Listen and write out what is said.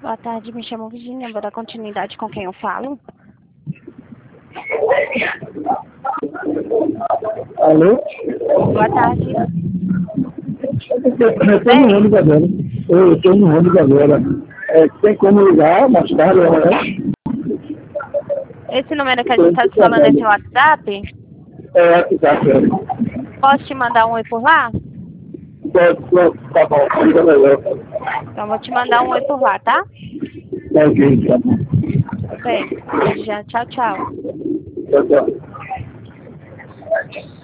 Boa tarde, me chamo Virginia. Vou dar continuidade com quem eu falo. Alô? Boa tarde. Eu estou no ônibus agora. Eu estou no ônibus agora. Tem como ligar mais tarde, amanhã? Esse número que a gente está te falando é seu WhatsApp? É, WhatsApp. Posso te mandar um oi por lá? Tá bom, liga melhor. Então, vou te mandar um oi por lá, tá? Tá ok, tá bom. Bem, já. Tchau, tchau. Tchau, tchau.